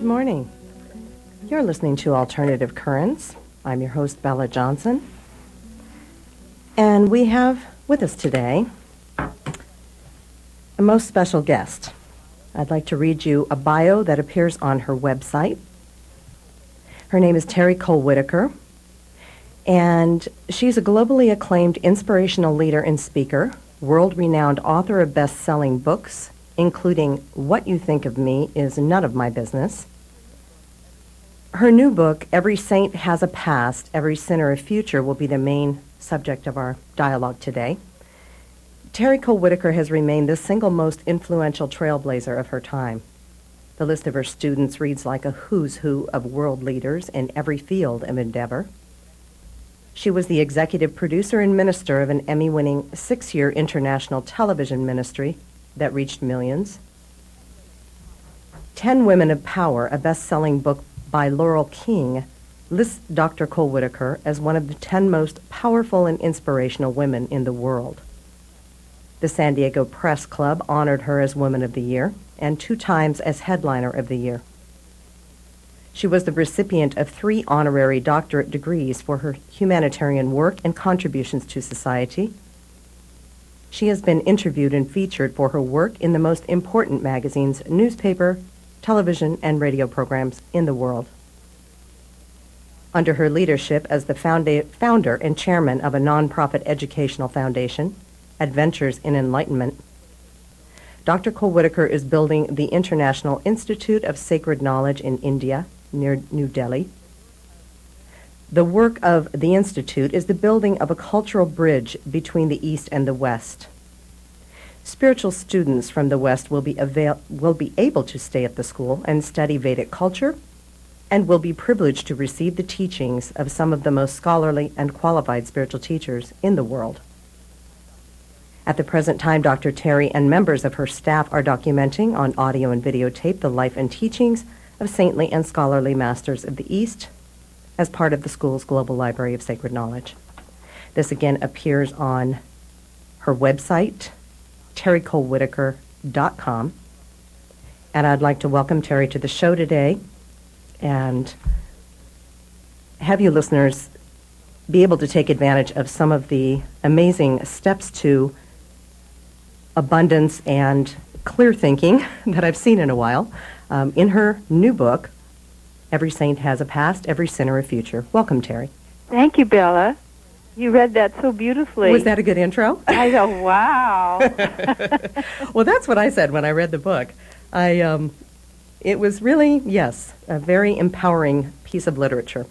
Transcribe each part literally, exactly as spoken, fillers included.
Good morning. You're listening to Alternative Currents. I'm your host, Bella Johnson. And we have with us today a most special guest. I'd like to read you a bio that appears on her website. Her name is Terry Cole Whitaker, and she's a globally acclaimed inspirational leader and speaker, world-renowned author of best-selling books, including What You Think of Me Is None of My Business. Her new book, Every Saint Has a Past, Every Sinner a Future, will be the main subject of our dialogue today. Terry Cole Whitaker has remained the single most influential trailblazer of her time. The list of her students reads like a who's who of world leaders in every field of endeavor. She was the executive producer and minister of an Emmy-winning six-year international television ministry that reached millions. Ten Women of Power, a best-selling book by Laurel King, lists Doctor Cole Whitaker as one of the ten most powerful and inspirational women in the world. The San Diego Press Club honored her as Woman of the Year and two times as Headliner of the Year. She was the recipient of three honorary doctorate degrees for her humanitarian work and contributions to society. She has been interviewed and featured for her work in the most important magazines, newspaper, television, and radio programs in the world. Under her leadership as the founda- founder and chairman of a nonprofit educational foundation, Adventures in Enlightenment, Doctor Cole Whitaker is building the International Institute of Sacred Knowledge in India, near New Delhi. The work of the Institute is the building of a cultural bridge between the East and the West. Spiritual students from the West will be, avail- will be able to stay at the school and study Vedic culture, and will be privileged to receive the teachings of some of the most scholarly and qualified spiritual teachers in the world. At the present time, Doctor Terry and members of her staff are documenting on audio and videotape the life and teachings of saintly and scholarly masters of the East as part of the school's Global Library of Sacred Knowledge. This again appears on her website, terry cole whitaker dot com. And I'd like to welcome Terry to the show today and have you listeners be able to take advantage of some of the amazing steps to abundance and clear thinking that I've seen in a while um, in her new book, Every Saint Has a Past, Every Sinner a Future. Welcome, Terry. Thank you, Bella. You read that so beautifully. Was that a good intro? I go, wow. Well, that's what I said when I read the book. I, um, it was really, yes, a very empowering piece of literature.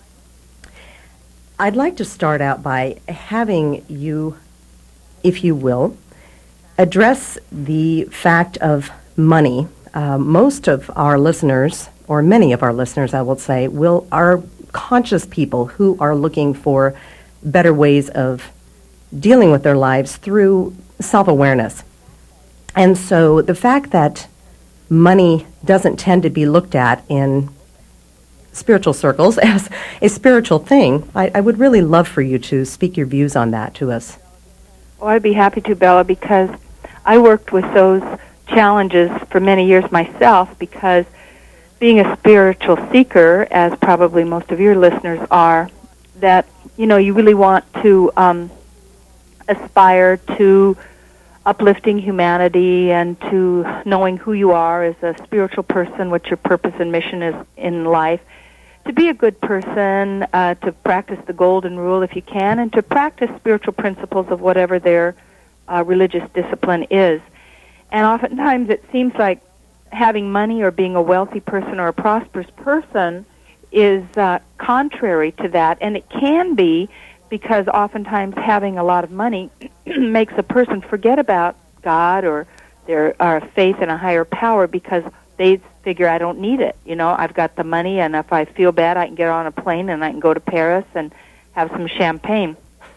I'd like to start out by having you, if you will, address the fact of money. Uh, most of our listeners, or many of our listeners, I will say, will are conscious people who are looking for better ways of dealing with their lives through self-awareness. And so the fact that money doesn't tend to be looked at in spiritual circles as a spiritual thing, I, I would really love for you to speak your views on that to us. Well, I'd be happy to, Bella, because I worked with those challenges for many years myself, because being a spiritual seeker, as probably most of your listeners are, that, you know, you really want to um, aspire to uplifting humanity and to knowing who you are as a spiritual person, what your purpose and mission is in life, to be a good person, uh, to practice the golden rule if you can, and to practice spiritual principles of whatever their uh, religious discipline is. And oftentimes it seems like having money or being a wealthy person or a prosperous person is uh, contrary to that, and it can be because oftentimes having a lot of money makes a person forget about God or their uh, faith in a higher power, because they figure, I don't need it. You know, I've got the money, and if I feel bad, I can get on a plane and I can go to Paris and have some champagne.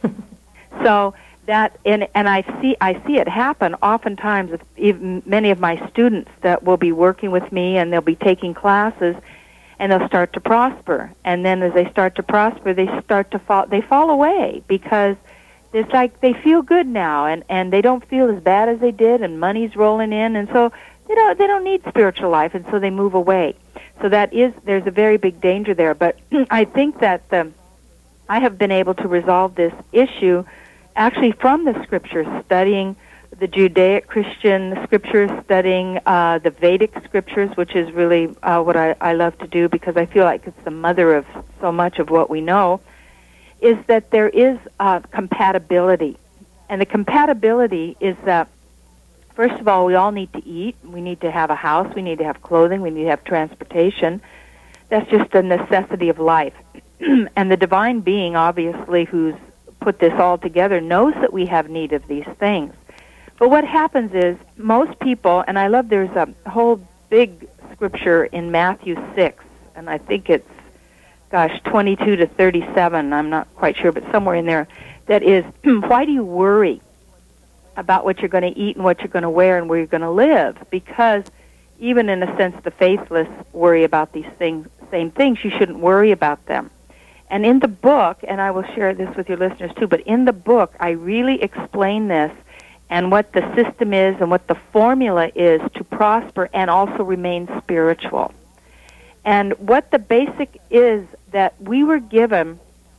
So that, and and I see I see it happen oftentimes with even many of my students that will be working with me, and they'll be taking classes, and they'll start to prosper. And then as they start to prosper, they start to fall, they fall away, because it's like they feel good now, and, and they don't feel as bad as they did, and money's rolling in, and so they don't they don't need spiritual life, and so they move away. So that is, there's a very big danger there. But I think that the, I have been able to resolve this issue actually from the scriptures, studying the Judaic Christian scriptures, studying uh, the Vedic scriptures, which is really uh, what I, I love to do because I feel like it's the mother of so much of what we know, is that there is uh, compatibility. And the compatibility is that, first of all, we all need to eat. We need to have a house. We need to have clothing. We need to have transportation. That's just a necessity of life. And the divine being, obviously, who's put this all together, knows that we have need of these things. But what happens is most people, and I love there's a whole big scripture in Matthew six, and I think it's, gosh, twenty-two to thirty-seven, I'm not quite sure, but somewhere in there, that is, why do you worry about what you're going to eat and what you're going to wear and where you're going to live? Because even in a sense, the faithless worry about these things, same things. You shouldn't worry about them. And in the book, and I will share this with your listeners too, but in the book, I really explain this and what the system is and what the formula is to prosper and also remain spiritual. And what the basic is that we were given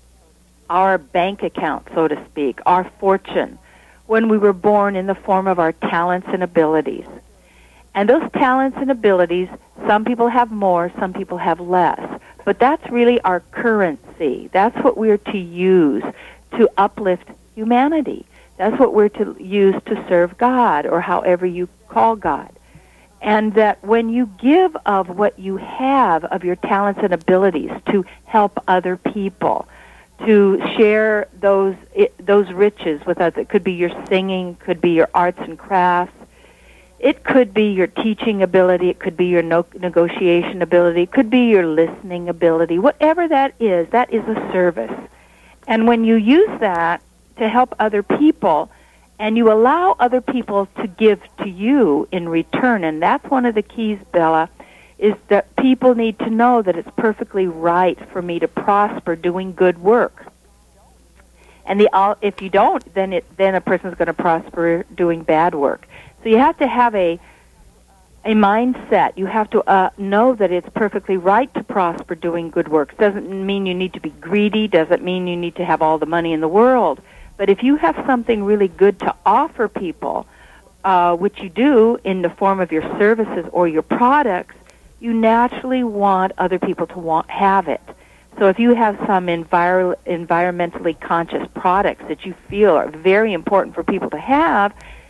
our bank account, so to speak, our fortune, when we were born in the form of our talents and abilities. And those talents and abilities, some people have more, some people have less. But that's really our currency. That's what we're to use to uplift humanity. That's what we're to use to serve God, or however you call God. And that when you give of what you have, of your talents and abilities, to help other people, to share those those riches with others, it could be your singing, could be your arts and crafts, it could be your teaching ability, it could be your no- negotiation ability, it could be your listening ability. Whatever that is, that is a service. And when you use that to help other people, and you allow other people to give to you in return, and that's one of the keys, Bella, is that people need to know that it's perfectly right for me to prosper doing good work. And the if you don't, then it then a person's going to prosper doing bad work. So you have to have a a mindset. You have to uh, know that it's perfectly right to prosper doing good work. Doesn't mean you need to be greedy. Doesn't mean you need to have all the money in the world. But if you have something really good to offer people, uh, which you do in the form of your services or your products, you naturally want other people to want have it. So if you have some envir- environmentally conscious products that you feel are very important for people to have,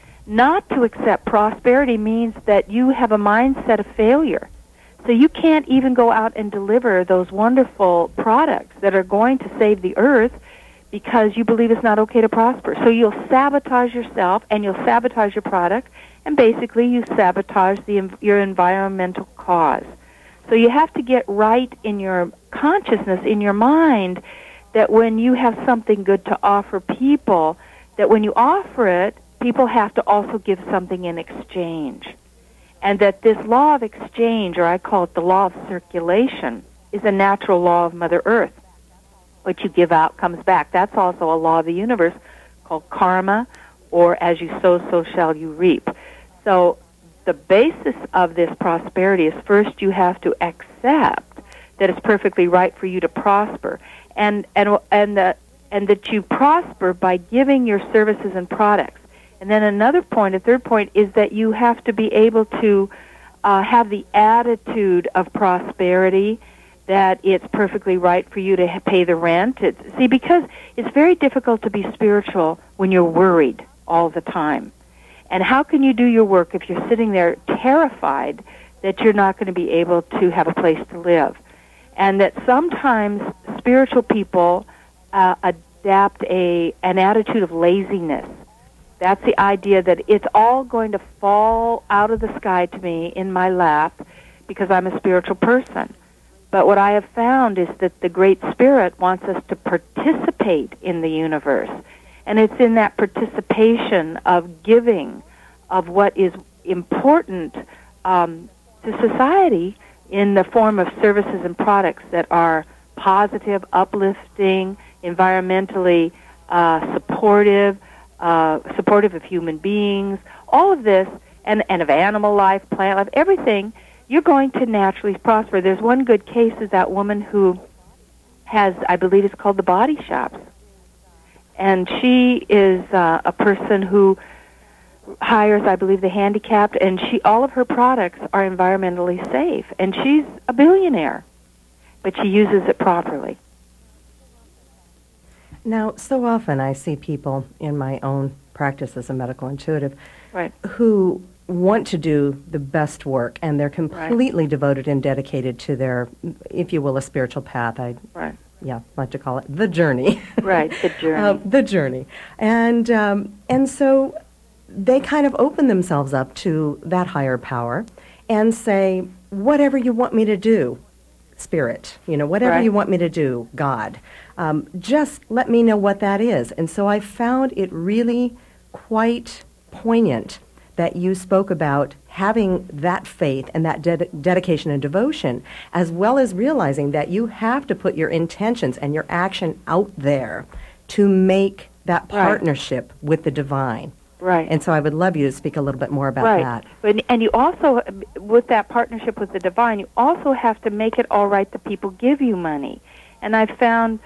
not to accept prosperity means that you have a mindset of failure. So you can't even go out and deliver those wonderful products that are going to save the earth because you believe it's not okay to prosper. So you'll sabotage yourself, and you'll sabotage your product, and basically you sabotage the, your environmental cause. So you have to get right in your consciousness, in your mind, that when you have something good to offer people, that when you offer it, people have to also give something in exchange. And that this law of exchange, or I call it the law of circulation, is a natural law of Mother Earth. What you give out comes back. That's also a law of the universe called karma, or as you sow, so shall you reap. So the basis of this prosperity is first you have to accept that it's perfectly right for you to prosper, and and and that and that you prosper by giving your services and products. And then another point, a third point, is that you have to be able to uh, have the attitude of prosperity, that it's perfectly right for you to pay the rent. It's, see, because it's very difficult to be spiritual when you're worried all the time. And how can you do your work if you're sitting there terrified that you're not going to be able to have a place to live? And that sometimes spiritual people uh, adapt a an attitude of laziness. That's the idea that it's all going to fall out of the sky to me in my lap because I'm a spiritual person. But what I have found is that the Great Spirit wants us to participate in the universe. And it's in that participation of giving of what is important um, to society in the form of services and products that are positive, uplifting, environmentally uh, supportive, uh, supportive of human beings, all of this, and, and of animal life, plant life, everything you're going to naturally prosper. There's one good case is that woman who has, I believe it's called the Body Shops. And she is uh, a person who hires, I believe, the handicapped, and she all of her products are environmentally safe. And she's a billionaire, but she uses it properly. Now, so often I see people in my own practice as a medical intuitive Right. who want to do the best work, and they're completely Right. devoted and dedicated to their, if you will, a spiritual path. I Right. yeah, like to call it the journey. Right, the journey. uh, the journey. And um, and so they kind of open themselves up to that higher power and say, whatever you want me to do, Spirit, you know, whatever Right. you want me to do, God, um, just let me know what that is. And so I found it really quite poignant that you spoke about having that faith and that ded- dedication and devotion, as well as realizing that you have to put your intentions and your action out there to make that Right. partnership with the divine. Right. And so I would love you to speak a little bit more about right. that. But, and you also, with that partnership with the divine, you also have to make it all right that people give you money. And I've found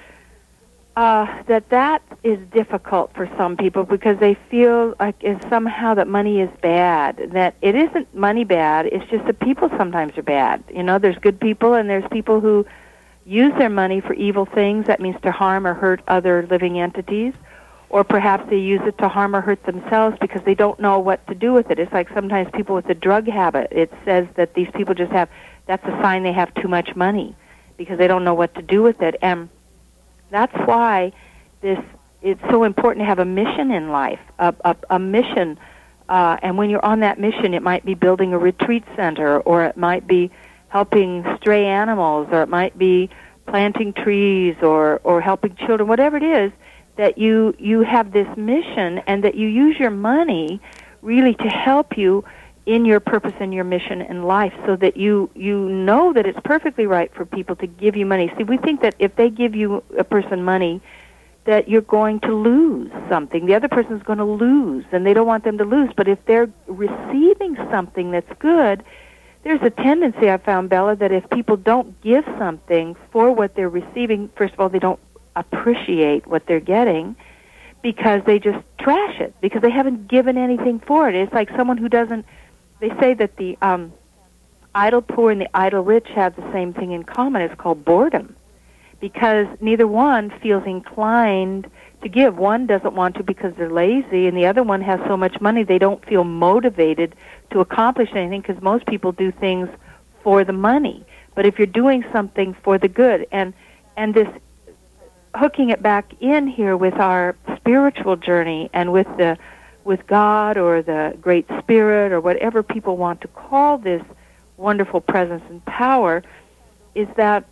uh, that that is difficult for some people because they feel like it's somehow that money is bad. That it isn't money bad, it's just that people sometimes are bad. You know, there's good people and there's people who use their money for evil things. That means to harm or hurt other living entities. Or perhaps they use it to harm or hurt themselves because they don't know what to do with it. It's like sometimes people with a drug habit, it says that these people just have, that's a sign they have too much money because they don't know what to do with it. And that's why this, it's so important to have a mission in life, a, a, a mission. Uh, and when you're on that mission, it might be building a retreat center, or it might be helping stray animals, or it might be planting trees, or, or helping children, whatever it is, that you, you have this mission and that you use your money really to help you in your purpose and your mission in life, so that you, you know that it's perfectly right for people to give you money. See, we think that if they give you, a person, money, that you're going to lose something. The other person's going to lose, and they don't want them to lose. But if they're receiving something that's good, there's a tendency, I found, Bella, that if people don't give something for what they're receiving, first of all, they don't appreciate what they're getting because they just trash it, because they haven't given anything for it. It's like someone who doesn't, they say that the um, idle poor and the idle rich have the same thing in common. It's called boredom, because neither one feels inclined to give. One doesn't want to because they're lazy, and the other one has so much money they don't feel motivated to accomplish anything, because most people do things for the money. But if you're doing something for the good, and and this hooking it back in here with our spiritual journey and with the with God or the Great Spirit or whatever people want to call this wonderful presence and power, is that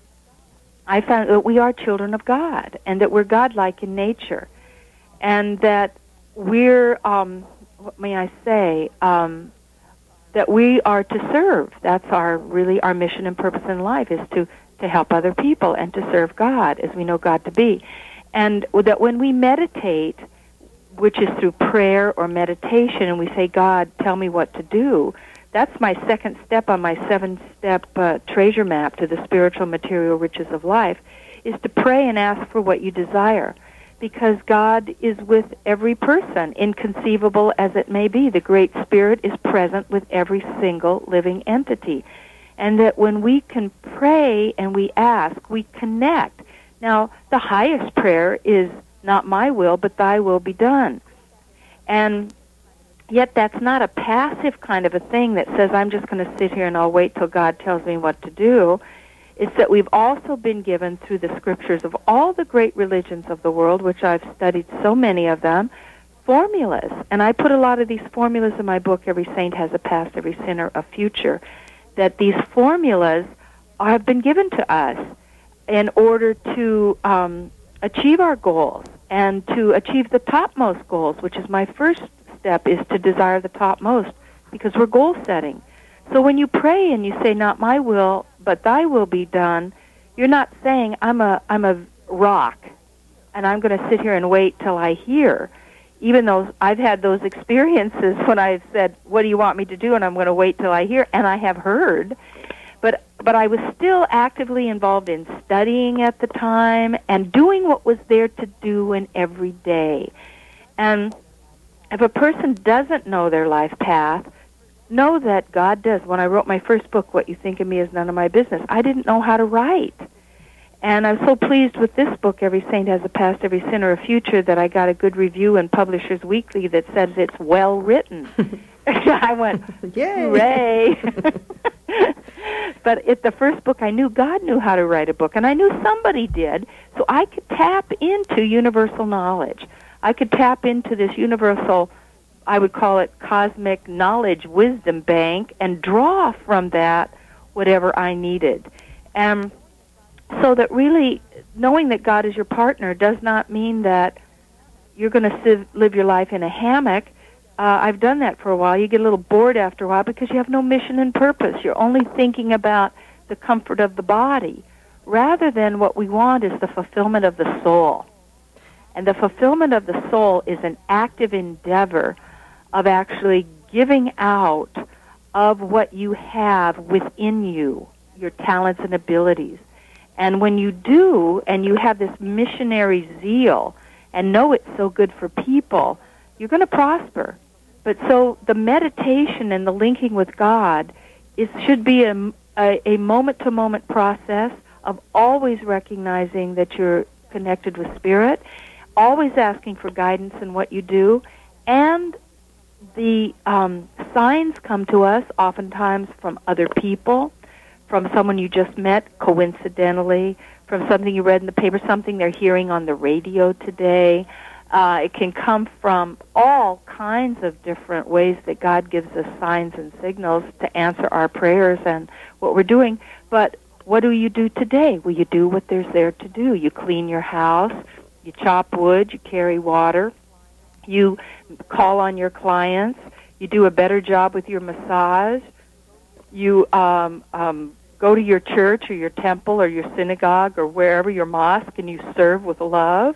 I found that we are children of God, and that we're God-like in nature, and that we're, um, what may I say, um, that we are to serve. That's our really our mission and purpose in life, is to to help other people and to serve God as we know God to be. And that when we meditate, which is through prayer or meditation, and we say, God, tell me what to do, that's my second step on my seven-step uh, treasure map to the spiritual material riches of life, is to pray and ask for what you desire. Because God is with every person, inconceivable as it may be. The Great Spirit is present with every single living entity. And that when we can pray and we ask, we connect. Now, the highest prayer is, not my will, but thy will be done. And yet that's not a passive kind of a thing that says, I'm just going to sit here and I'll wait till God tells me what to do. It's that we've also been given through the scriptures of all the great religions of the world, which I've studied so many of them, formulas. And I put a lot of these formulas in my book, Every Saint Has a Past, Every Sinner a Future, that these formulas have been given to us in order to um, achieve our goals and to achieve the topmost goals, which is my first step, is to desire the topmost, because we're goal setting. So when you pray and you say, not my will, but thy will be done, you're not saying, I'm a I'm a rock, and I'm going to sit here and wait till I hear. Even though I've had those experiences when I've said, what do you want me to do? And I'm going to wait till I hear, and I have heard. But but I was still actively involved in studying at the time and doing what was there to do in every day. And if a person doesn't know their life path, know that God does. When I wrote my first book, What You Think of Me Is None of My Business, I didn't know how to write. And I'm so pleased with this book, Every Saint Has a Past, Every Sinner a Future, that I got a good review in Publishers Weekly that says it's well written. I went, yay! Hooray! But at the first book, I knew God knew how to write a book, and I knew somebody did, so I could tap into universal knowledge. I could tap into this universal, I would call it cosmic knowledge wisdom bank, and draw from that whatever I needed. And so that really, knowing that God is your partner does not mean that you're going to live your life in a hammock. Uh, I've done that for a while. You get a little bored after a while because you have no mission and purpose. You're only thinking about the comfort of the body, rather than what we want is the fulfillment of the soul. And the fulfillment of the soul is an active endeavor of actually giving out of what you have within you, your talents and abilities. And when you do, and you have this missionary zeal, and know it's so good for people, you're going to prosper. But so the meditation and the linking with God is should be a, a, a moment-to-moment process of always recognizing that you're connected with Spirit, always asking for guidance in what you do, and the um, signs come to us oftentimes from other people, from someone you just met coincidentally, from something you read in the paper, something they're hearing on the radio today. Uh, it can come from all kinds of different ways that God gives us signs and signals to answer our prayers and what we're doing. But what do you do today? Well, you do what there's there to do. You clean your house, you chop wood, you carry water, you call on your clients, you do a better job with your massage, you um, um, go to your church or your temple or your synagogue or wherever, your mosque, and you serve with love.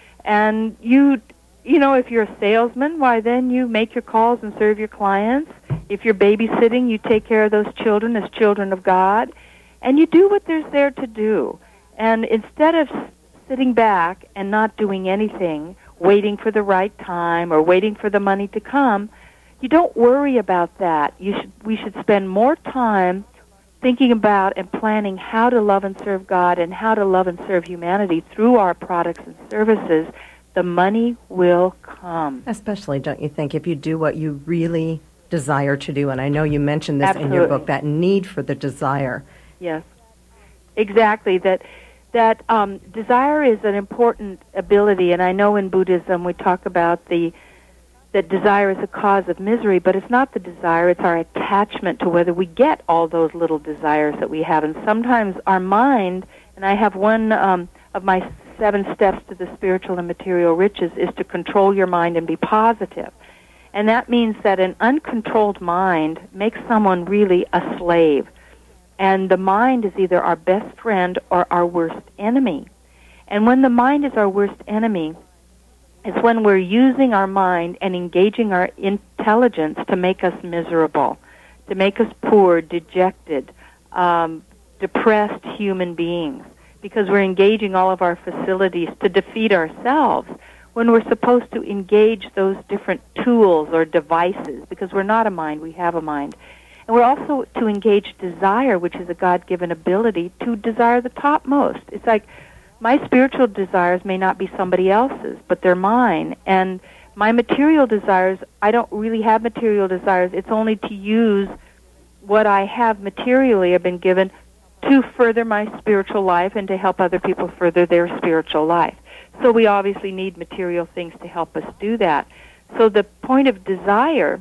And you, you know, if you're a salesman, why then you make your calls and serve your clients. If you're babysitting, you take care of those children as children of God. And you do what there's there to do. And instead of sitting back and not doing anything, waiting for the right time or waiting for the money to come, you don't worry about that. You should, we should spend more time thinking about and planning how to love and serve God and how to love and serve humanity through our products and services. The money will come. Especially, don't you think, if you do what you really desire to do, and I know you mentioned this Absolutely. in your book, that need for the desire. Yes, exactly. That that um, desire is an important ability, and I know in Buddhism we talk about the that desire is a cause of misery, but it's not the desire, it's our attachment to whether we get all those little desires that we have. And sometimes our mind, and I have one um, of my seven steps to the spiritual and material riches, is to control your mind and be positive. And that means that an uncontrolled mind makes someone really a slave. And the mind is either our best friend or our worst enemy. And when the mind is our worst enemy, it's when we're using our mind and engaging our intelligence to make us miserable, to make us poor, dejected, um, depressed human beings, because we're engaging all of our facilities to defeat ourselves when we're supposed to engage those different tools or devices, because we're not a mind, we have a mind. And we're also to engage desire, which is a God-given ability to desire the topmost. It's like my spiritual desires may not be somebody else's, but they're mine. And my material desires, I don't really have material desires. It's only to use what I have materially, I've been given, to further my spiritual life and to help other people further their spiritual life. So we obviously need material things to help us do that. So the point of desire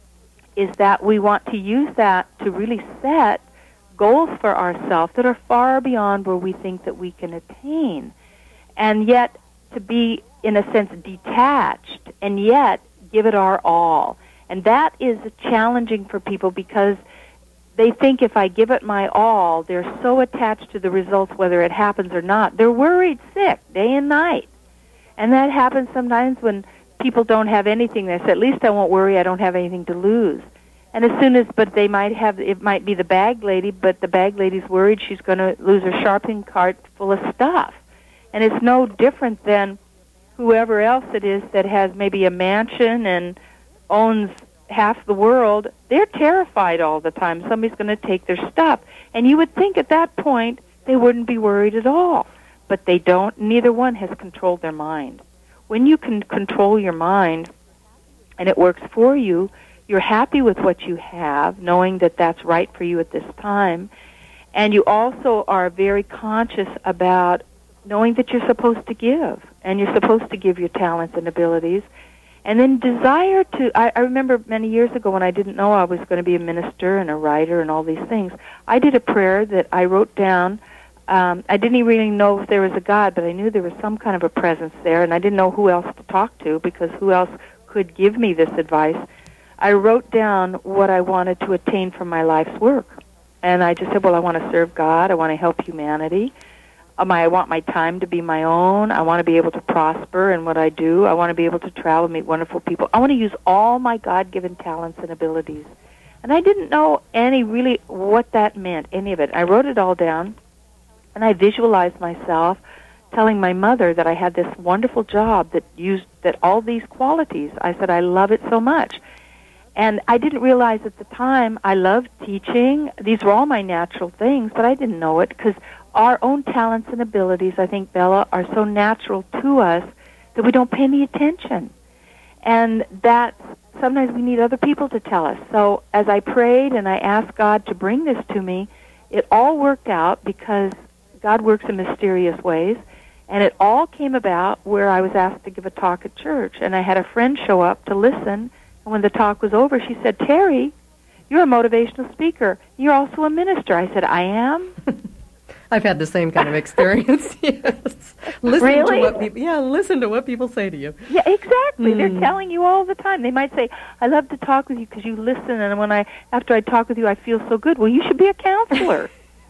is that we want to use that to really set goals for ourselves that are far beyond where we think that we can attain. And yet to be, in a sense, detached and yet give it our all. And that is challenging for people because they think if I give it my all, they're so attached to the results, whether it happens or not. They're worried sick day and night. And that happens sometimes when people don't have anything. They say, at least I won't worry, I don't have anything to lose. And as soon as, but they might have, it might be the bag lady, but the bag lady's worried she's going to lose her shopping cart full of stuff. And it's no different than whoever else it is that has maybe a mansion and owns half the world. They're terrified all the time somebody's going to take their stuff. And you would think at that point they wouldn't be worried at all. But they don't. Neither one has controlled their mind. When you can control your mind and it works for you, you're happy with what you have, knowing that that's right for you at this time. And you also are very conscious about knowing that you're supposed to give, and you're supposed to give your talents and abilities. And then desire to, I, I remember many years ago when I didn't know I was going to be a minister and a writer and all these things, I did a prayer that I wrote down. Um, I didn't really know if there was a God, but I knew there was some kind of a presence there, and I didn't know who else to talk to because who else could give me this advice. I wrote down what I wanted to attain from my life's work. And I just said, well, I want to serve God. I want to help humanity. Um, I want my time to be my own. I want to be able to prosper in what I do. I want to be able to travel, meet wonderful people. I want to use all my God-given talents and abilities. And I didn't know any really what that meant, any of it. I wrote it all down, and I visualized myself telling my mother that I had this wonderful job that used that all these qualities. I said, I love it so much. And I didn't realize at the time I loved teaching. These were all my natural things, but I didn't know it because our own talents and abilities, I think, Bella, are so natural to us that we don't pay any attention. And that sometimes we need other people to tell us. So as I prayed and I asked God to bring this to me, it all worked out because God works in mysterious ways. And it all came about where I was asked to give a talk at church. And I had a friend show up to listen. And when the talk was over, she said, Terry, you're a motivational speaker. You're also a minister. I said, I am? I've had the same kind of experience, yes. Listen really? to what people, yeah, listen to what people say to you. Yeah, exactly. Mm. They're telling you all the time. They might say, I love to talk with you because you listen, and when I, after I talk with you, I feel so good. Well, you should be a counselor.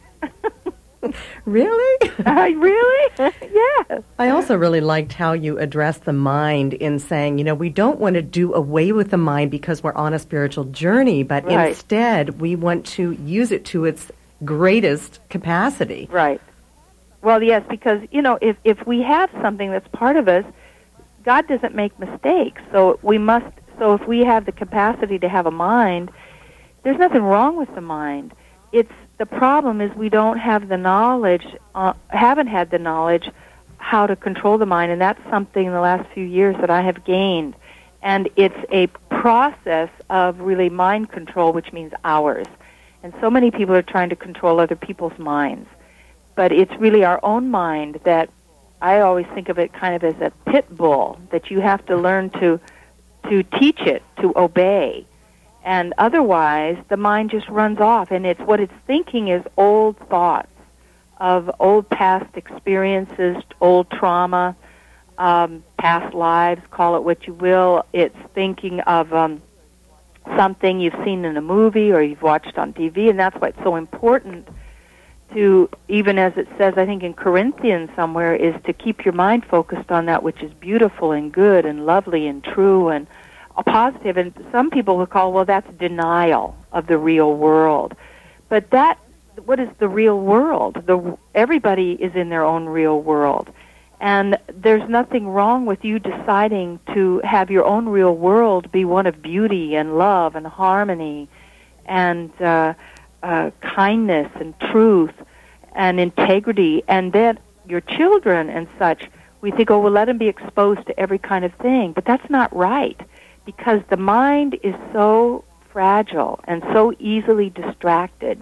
Really? Uh, really? Yes. I also really liked how you addressed the mind in saying, you know, we don't want to do away with the mind because we're on a spiritual journey, but right. instead we want to use it to its greatest capacity. Right. Well, yes, because, you know, if, if we have something that's part of us, God doesn't make mistakes. So we must, so if we have the capacity to have a mind, there's nothing wrong with the mind. It's, the problem is we don't have the knowledge, uh, haven't had the knowledge how to control the mind, and that's something in the last few years that I have gained. And it's a process of really mind control, which means ours. And so many people are trying to control other people's minds. But it's really our own mind that I always think of it kind of as a pit bull, that you have to learn to to teach it, to obey. And otherwise, the mind just runs off, and it's what it's thinking is old thoughts of old past experiences, old trauma, um, past lives, call it what you will. It's thinking of um, something you've seen in a movie or you've watched on T V, and that's why it's so important to, even as it says, I think in Corinthians somewhere, is to keep your mind focused on that which is beautiful and good and lovely and true and a positive. And some people will call, well, that's denial of the real world. But that, what is the real world? The, everybody is in their own real world. And there's nothing wrong with you deciding to have your own real world be one of beauty and love and harmony and uh, uh, kindness and truth and integrity. And then your children and such, we think, oh, well, let them be exposed to every kind of thing. But that's not right, because the mind is so fragile and so easily distracted,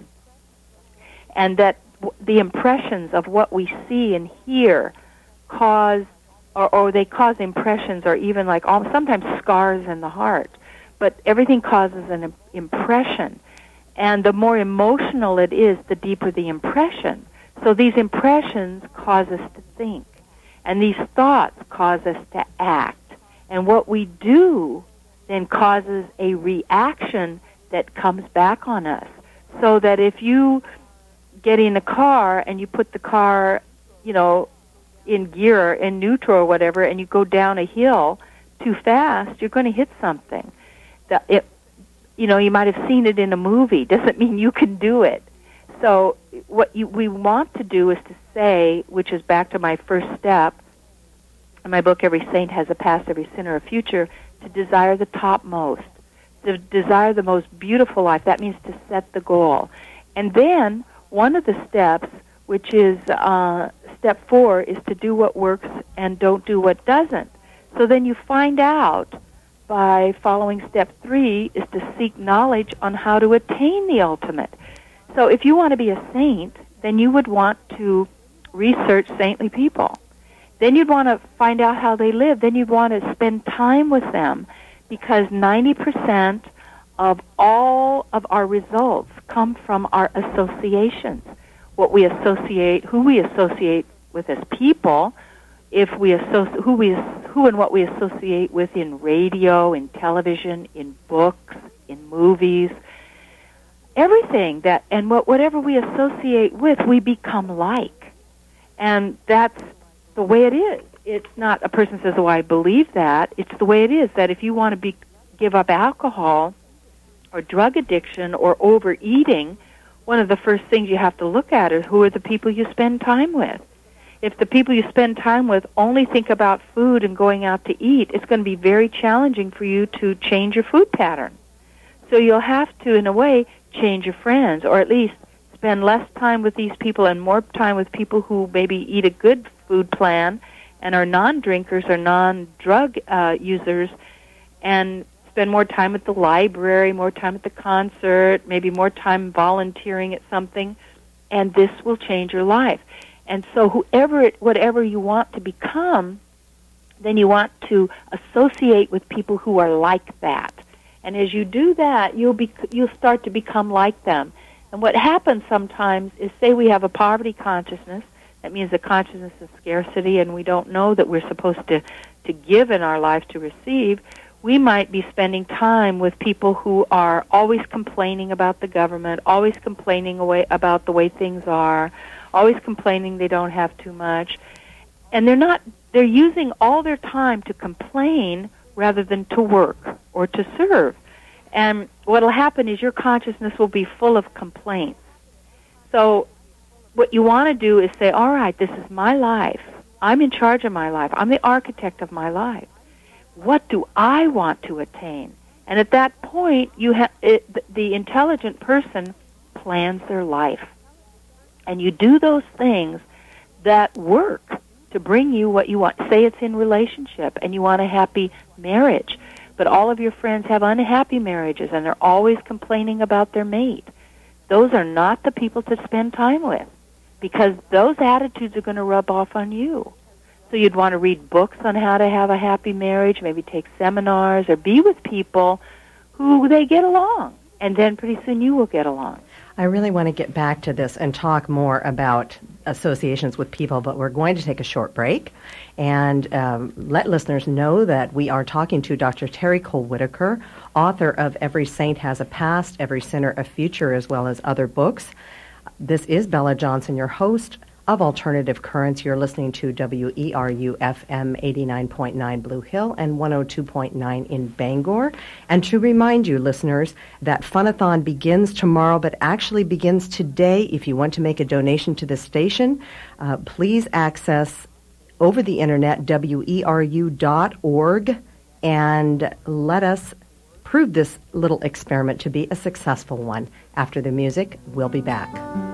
and that w- the impressions of what we see and hear cause, or, or they cause impressions, or even like almost sometimes scars in the heart. But everything causes an im- impression, and the more emotional it is, the deeper the impression. So these impressions cause us to think, and these thoughts cause us to act, and what we do then causes a reaction that comes back on us. So that if you get in a car and you put the car, you know, in gear, in neutral or whatever, and you go down a hill too fast, you're going to hit something. The, it, you know, you might have seen it in a movie. Doesn't mean you can do it. So what you, we want to do is to say, which is back to my first step in my book, Every Saint Has a Past, Every Sinner a Future, to desire the topmost, to desire the most beautiful life. That means to set the goal. And then one of the steps, which is uh, step four, is to do what works and don't do what doesn't. So then you find out by following step three is to seek knowledge on how to attain the ultimate. So if you want to be a saint, then you would want to research saintly people. Then you'd want to find out how they live. Then you'd want to spend time with them, because ninety percent of all of our results come from our associations. What we associate, who we associate with as people, if we associ- who we who and what we associate with in radio, in television, in books, in movies, everything that, and what whatever we associate with, we become like. And that's the way it is. It's not a person says, "Oh, I believe that." It's the way it is. That if you want to be give up alcohol or drug addiction or overeating, one of the first things you have to look at is who are the people you spend time with. If the people you spend time with only think about food and going out to eat, it's going to be very challenging for you to change your food pattern. So you'll have to, in a way, change your friends, or at least spend less time with these people and more time with people who maybe eat a good food plan and are non-drinkers or non-drug uh, users, and spend more time at the library, more time at the concert, maybe more time volunteering at something, and this will change your life. And so whoever it, whatever you want to become, then you want to associate with people who are like that. And as you do that, you'll be, you'll start to become like them. And what happens sometimes is, say we have a poverty consciousness, that means a consciousness of scarcity, and we don't know that we're supposed to, to give in our life to receive. We might be spending time with people who are always complaining about the government, always complaining away about the way things are, always complaining they don't have too much. And they're not, they're using all their time to complain rather than to work or to serve. And what will happen is your consciousness will be full of complaints. So what you want to do is say, all right, this is my life. I'm in charge of my life. I'm the architect of my life. What do I want to attain? And at that point, you ha- it, the intelligent person plans their life. And you do those things that work to bring you what you want. Say it's in relationship and you want a happy marriage, but all of your friends have unhappy marriages and they're always complaining about their mate. Those are not the people to spend time with, because those attitudes are going to rub off on you. So you'd want to read books on how to have a happy marriage, maybe take seminars, or be with people who they get along, and then pretty soon you will get along. I really want to get back to this and talk more about associations with people, but we're going to take a short break and um, let listeners know that we are talking to Doctor Terry Cole Whitaker, author of Every Saint Has a Past, Every Sinner a Future, as well as other books. This is Bella Johnson, your host of Alternative Currents. You're listening to W E R U F M eighty-nine point nine Blue Hill and one oh two point nine in Bangor. And to remind you, listeners, that Funathon begins tomorrow, but actually begins today. If you want to make a donation to the station, uh, please access over the internet W E R U dot org and let us prove this little experiment to be a successful one. After the music, we'll be back.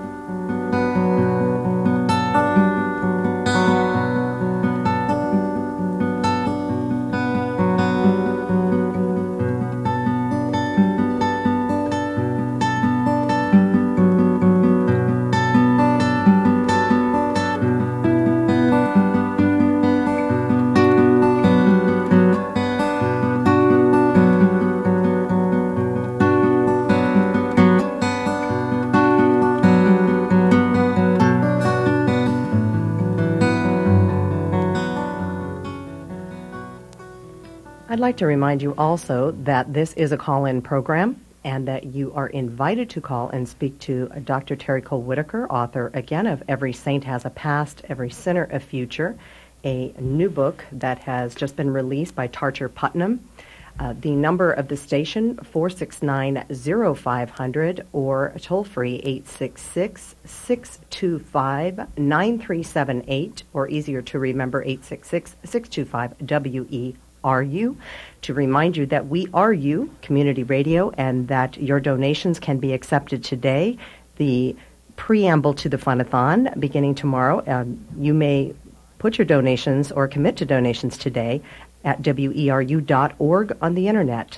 I'd like to remind you also that this is a call-in program and that you are invited to call and speak to Doctor Terry Cole Whitaker, author, again, of Every Saint Has a Past, Every Sinner a Future, a new book that has just been released by Tarcher Putnam. Uh, the number of the station, four six nine, zero five zero zero, or toll-free eight six six, six two five, nine three seven eight, or easier to remember, eight six six, six two five, W E R U, to remind you that we are you, community radio, and that your donations can be accepted today. The preamble to the Funathon beginning tomorrow, um, you may put your donations or commit to donations today at W E R U dot org on the Internet.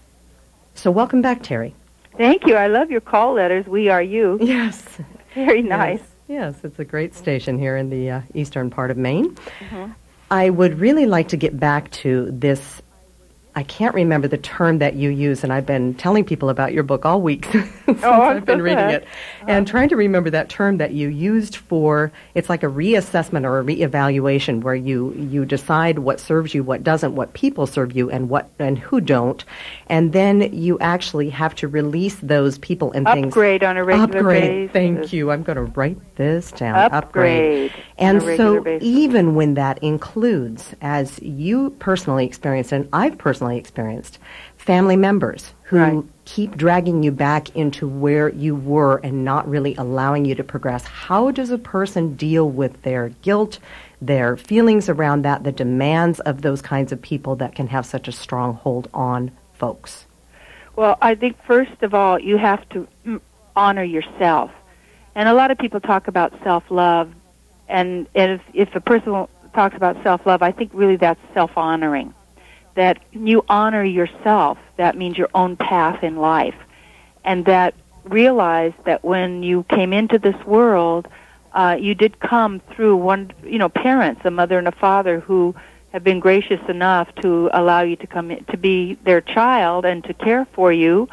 So welcome back, Terry. Thank you. I love your call letters. We are you. Yes. Very nice. Yes, yes, it's a great station here in the uh, eastern part of Maine. Mm-hmm. I would really like to get back to this. I can't remember the term that you use, and I've been telling people about your book all week since oh, I've been so reading good. it, and trying to remember that term that you used for, it's like a reassessment or a reevaluation where you, you decide what serves you, what doesn't, what people serve you, and what and who don't, and then you actually have to release those people and things. Upgrade on a regular Upgrade. basis. Thank you. I'm going to write this down. Upgrade. Upgrade. And on a so regular basis. even when that includes, as you personally experienced and I've personally experienced, family members who Right. keep dragging you back into where you were and not really allowing you to progress. How does a person deal with their guilt, their feelings around that, the demands of those kinds of people that can have such a strong hold on folks? Well, I think first of all, you have to mm, honor yourself. And a lot of people talk about self-love, and, and if, if a person talks about self-love, I think really that's self-honoring. That you honor yourself, that means your own path in life. And that realize that when you came into this world, uh, you did come through one, you know, parents, a mother and a father who have been gracious enough to allow you to come in, to be their child and to care for you,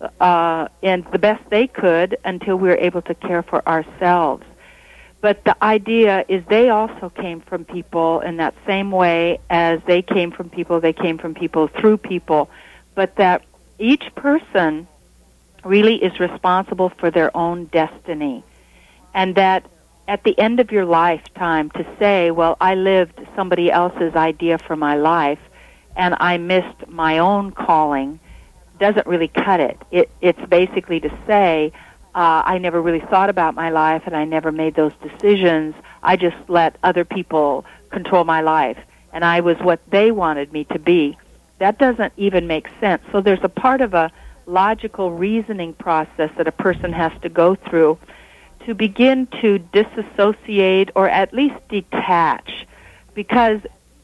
uh, and the best they could until we were able to care for ourselves. But the idea is they also came from people in that same way as they came from people, they came from people through people, but that each person really is responsible for their own destiny. And that at the end of your lifetime to say, well, I lived somebody else's idea for my life and I missed my own calling, doesn't really cut it. it it's basically to say, Uh, I never really thought about my life, and I never made those decisions. I just let other people control my life, and I was what they wanted me to be. That doesn't even make sense. So there's a part of a logical reasoning process that a person has to go through to begin to disassociate or at least detach, because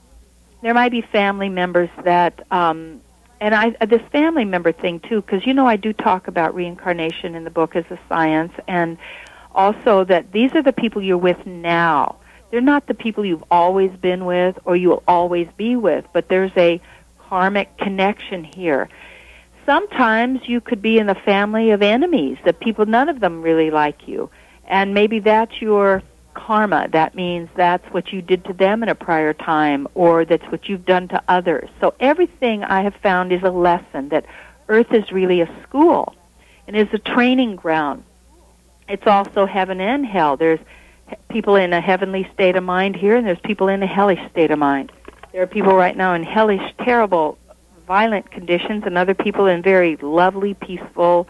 there might be family members that... Um, And I, this family member thing, too, because, you know, I do talk about reincarnation in the book as a science, and also that these are the people you're with now. They're not the people you've always been with or you'll always be with, but there's a karmic connection here. Sometimes you could be in the family of enemies, that people, none of them really like you, and maybe that's your karma. That means that's what you did to them in a prior time, or that's what you've done to others. So everything I have found is a lesson, that Earth is really a school and is a training ground. It's also heaven and hell. There's people in a heavenly state of mind here, and there's people in a hellish state of mind. There are people right now in hellish, terrible, violent conditions, and other people in very lovely, peaceful,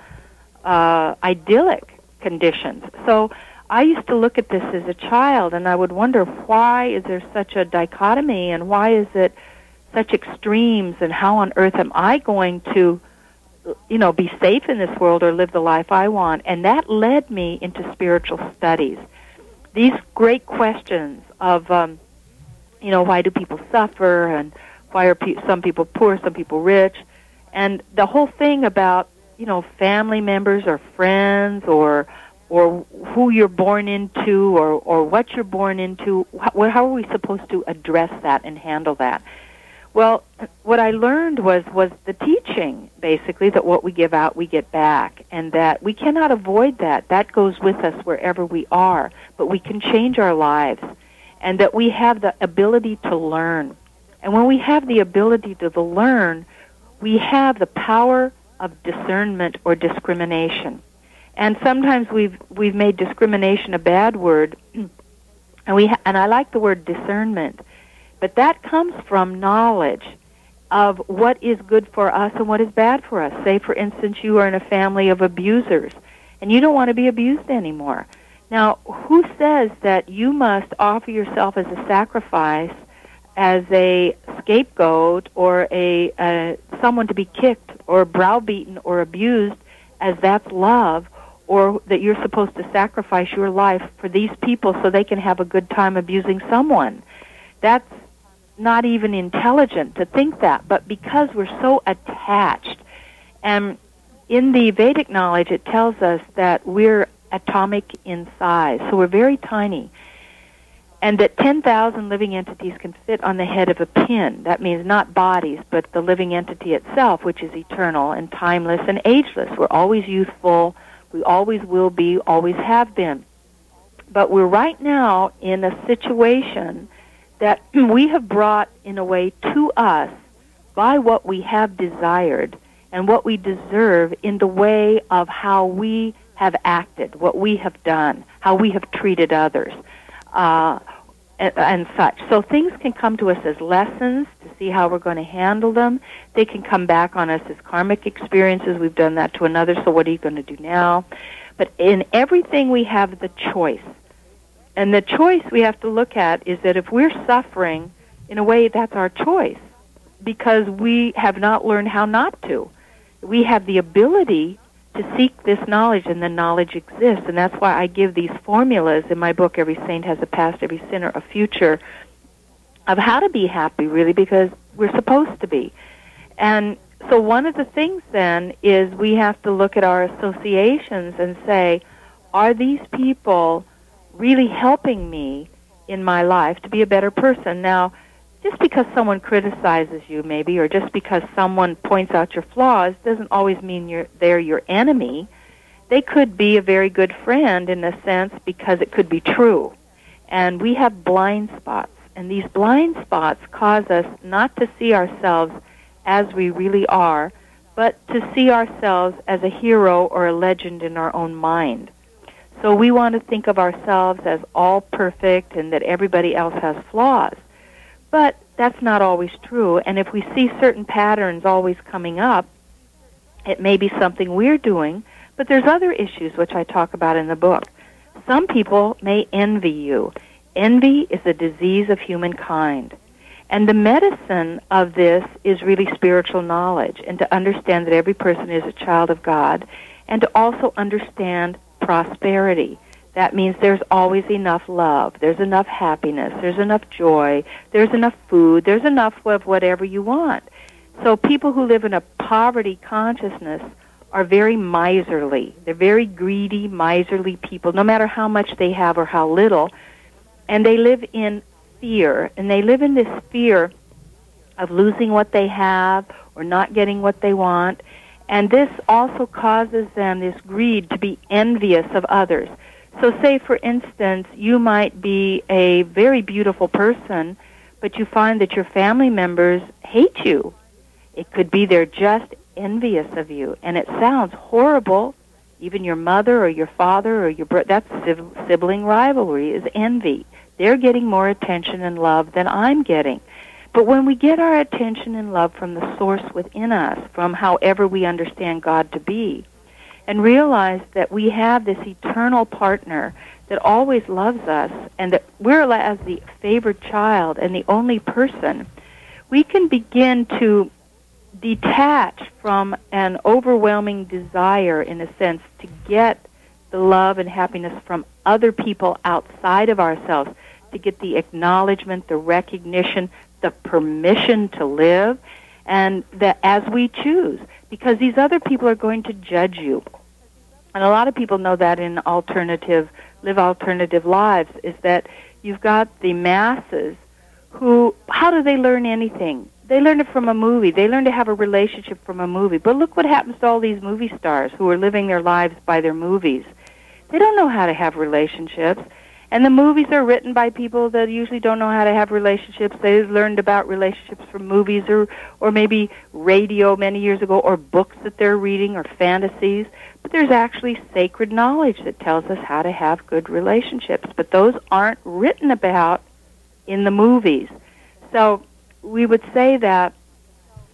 uh, idyllic conditions. So I used to look at this as a child, and I would wonder, why is there such a dichotomy, and why is it such extremes, and how on earth am I going to, you know, be safe in this world or live the life I want? And that led me into spiritual studies. These great questions of, um, you know, why do people suffer, and why are pe- some people poor, some people rich, and the whole thing about, you know, family members or friends or or who you're born into, or, or what you're born into, how, how are we supposed to address that and handle that? Well, what I learned was, was the teaching, basically, that what we give out, we get back, and that we cannot avoid that. That goes with us wherever we are, but we can change our lives, and that we have the ability to learn. And when we have the ability to learn, we have the power of discernment or discrimination. And sometimes we've we've made discrimination a bad word, and we ha- and I like the word discernment, but that comes from knowledge. of what is good for us and what is bad for us. Say, for instance, you are in a family of abusers, and you don't want to be abused anymore. Now, who says that you must offer yourself as a sacrifice, as a scapegoat, or a uh, someone to be kicked or browbeaten or abused, as that's love, or that you're supposed to sacrifice your life for these people so they can have a good time abusing someone? That's not even intelligent to think that, but because we're so attached. And in the Vedic knowledge, it tells us that we're atomic in size, so we're very tiny, and that ten thousand living entities can fit on the head of a pin. That means not bodies, but the living entity itself, which is eternal and timeless and ageless. We're always youthful. We always will be, always have been. But we're right now in a situation that we have brought, in a way, to us by what we have desired and what we deserve in the way of how we have acted, what we have done, how we have treated others, uh, and, and such. So things can come to us as lessons to see how we're going to handle them. They can come back on us as karmic experiences. We've done that to another, so what are you going to do now? But in everything we have the choice. And the choice we have to look at is that if we're suffering, in a way, that's our choice, because we have not learned how not to. We have the ability to seek this knowledge, and the knowledge exists. And that's why I give these formulas in my book, Every Saint Has a Past, Every Sinner a Future, of how to be happy, really, because we're supposed to be. And so one of the things, then, is we have to look at our associations and say, are these people really helping me in my life to be a better person? Now, just because someone criticizes you, maybe, or just because someone points out your flaws, doesn't always mean you're, they're your enemy. They could be a very good friend, in a sense, because it could be true. And we have blind spots, and these blind spots cause us not to see ourselves as we really are, but to see ourselves as a hero or a legend in our own mind. So we want to think of ourselves as all perfect and that everybody else has flaws. But that's not always true. And if we see certain patterns always coming up, it may be something we're doing, but there's other issues which I talk about in the book. Some people may envy you. Envy is a disease of humankind. And the medicine of this is really spiritual knowledge, and to understand that every person is a child of God, and to also understand prosperity. That means there's always enough love, there's enough happiness, there's enough joy, there's enough food, there's enough of whatever you want. So people who live in a poverty consciousness are very miserly. They're very greedy, miserly people, no matter how much they have or how little. And they live in fear, and they live in this fear of losing what they have or not getting what they want. And this also causes them, this greed, to be envious of others. So say, for instance, you might be a very beautiful person, but you find that your family members hate you. It could be they're just envious of you. And it sounds horrible. Even your mother or your father or your brother, that's sibling rivalry, is envy. They're getting more attention and love than I'm getting. But when we get our attention and love from the source within us, from however we understand God to be, and realize that we have this eternal partner that always loves us, and that we're as the favored child and the only person, we can begin to detach from an overwhelming desire, in a sense, to get the love and happiness from other people outside of ourselves, to get the acknowledgement, the recognition, the permission to live, and that as we choose, because these other people are going to judge you. And a lot of people know that in alternative, live alternative lives, is that you've got the masses who, how do they learn anything? They learn it from a movie. They learn to have a relationship from a movie. But look what happens to all these movie stars who are living their lives by their movies. They don't know how to have relationships. And the movies are written by people that usually don't know how to have relationships. They learned about relationships from movies or, or maybe radio many years ago, or books that they're reading, or fantasies. But there's actually sacred knowledge that tells us how to have good relationships. But those aren't written about in the movies. So we would say that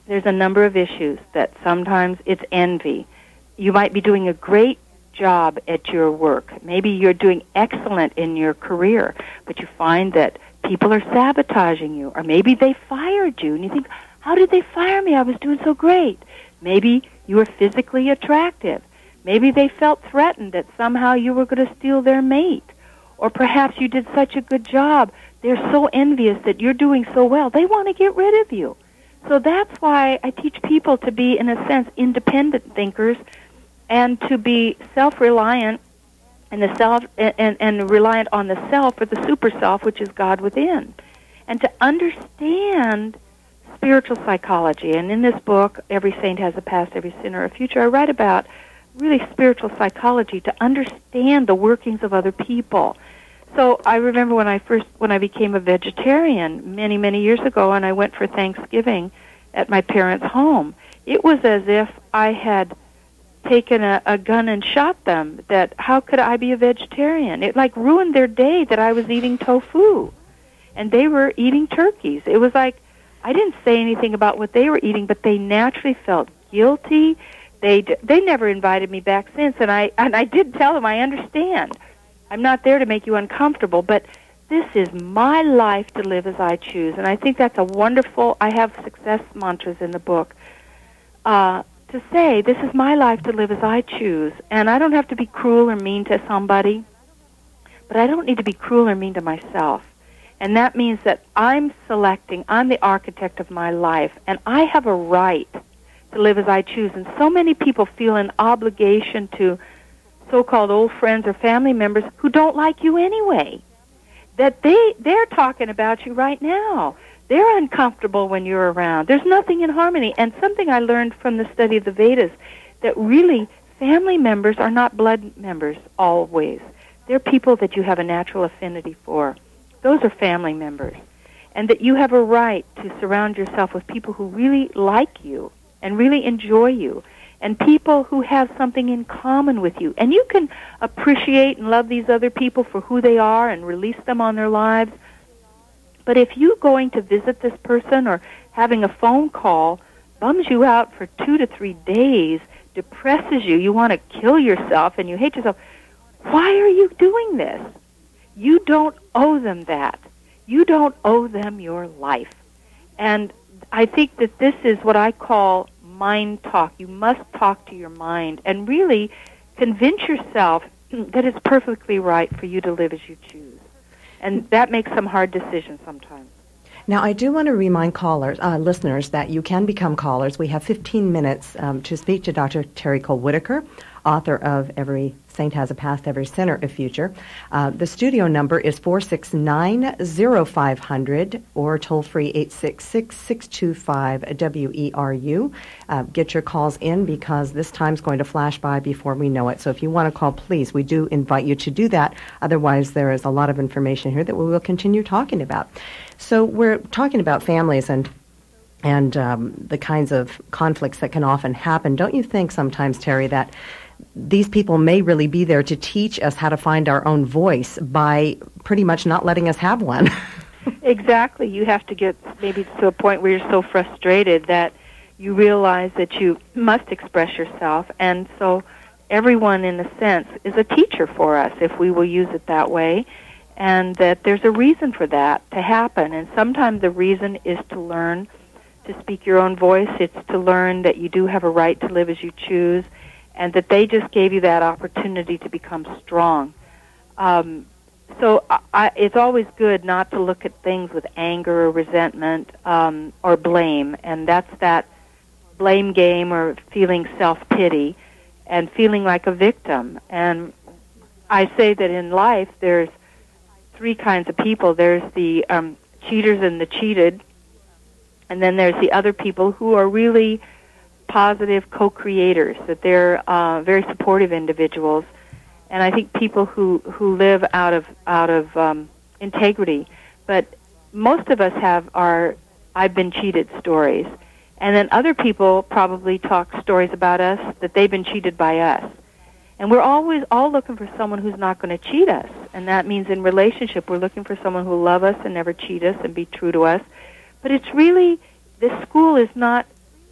there's a number of issues that sometimes it's envy. You might be doing a great job at your work. Maybe you're doing excellent in your career, but you find that people are sabotaging you, or maybe they fired you, and you think, how did they fire me? I was doing so great. Maybe you were physically attractive. Maybe they felt threatened that somehow you were going to steal their mate. Or perhaps you did such a good job, they're so envious that you're doing so well, they want to get rid of you. So that's why I teach people to be, in a sense, independent thinkers and to be self-reliant and the self and, and reliant on the self or the super self, which is God within. And to understand spiritual psychology. And in this book, Every Saint Has a Past, Every Sinner a Future, I write about really spiritual psychology to understand the workings of other people. So I remember when I first, when I became a vegetarian many, many years ago, and I went for Thanksgiving at my parents' home, it was as if I had taken a, a gun and shot them, that how could I be a vegetarian? It like ruined their day that I was eating tofu, and they were eating turkeys. It was like, I didn't say anything about what they were eating, but they naturally felt guilty. They d- they never invited me back since, and I and I did tell them, I understand. I'm not there to make you uncomfortable, but this is my life to live as I choose. And I think that's a wonderful, I have success mantras in the book, uh, to say, this is my life to live as I choose. And I don't have to be cruel or mean to somebody, but I don't need to be cruel or mean to myself. And that means that I'm selecting, I'm the architect of my life, and I have a right to live as I choose. And so many people feel an obligation to so-called old friends or family members who don't like you anyway, that they, they're talking about you right now. They're uncomfortable when you're around. There's nothing in harmony. And something I learned from the study of the Vedas, that really family members are not blood members always. They're people that you have a natural affinity for. Those are family members. And that you have a right to surround yourself with people who really like you and really enjoy you, and people who have something in common with you. And you can appreciate and love these other people for who they are and release them on their lives. But if you going to visit this person or having a phone call bums you out for two to three days, depresses you, you want to kill yourself and you hate yourself, why are you doing this? You don't owe them that. You don't owe them your life. And I think that this is what I call mind talk. You must talk to your mind and really convince yourself that it's perfectly right for you to live as you choose. And that makes some hard decisions sometimes. Now, I do want to remind callers, uh, listeners, that you can become callers. We have fifteen minutes um, to speak to Doctor Terry Cole Whitaker, author of Every Saint Has a Past, Every Sinner a Future. Uh, the studio number is four six nine, zero five zero zero or toll-free eight six six, six two five, W E R U. Uh, get your calls in because this time's going to flash by before we know it. So if you want to call, please, we do invite you to do that. Otherwise, there is a lot of information here that we will continue talking about. So we're talking about families and and um, the kinds of conflicts that can often happen. Don't you think sometimes, Terry, that these people may really be there to teach us how to find our own voice by pretty much not letting us have one? Exactly. You have to get maybe to a point where you're so frustrated that you realize that you must express yourself. And so everyone, in a sense, is a teacher for us, if we will use it that way, and that there's a reason for that to happen. And sometimes the reason is to learn to speak your own voice. It's to learn that you do have a right to live as you choose, and that they just gave you that opportunity to become strong. Um, so I, it's always good not to look at things with anger or resentment um, or blame, and that's that blame game or feeling self-pity and feeling like a victim. And I say that in life there's three kinds of people. There's the um, cheaters and the cheated, and then there's the other people who are really positive co-creators, that they're uh, very supportive individuals. And I think people who, who live out of out of um, integrity. But most of us have our I've been cheated stories. And then other people probably talk stories about us that they've been cheated by us. And we're always all looking for someone who's not going to cheat us. And that means in relationship we're looking for someone who will love us and never cheat us and be true to us. But it's really, this school is not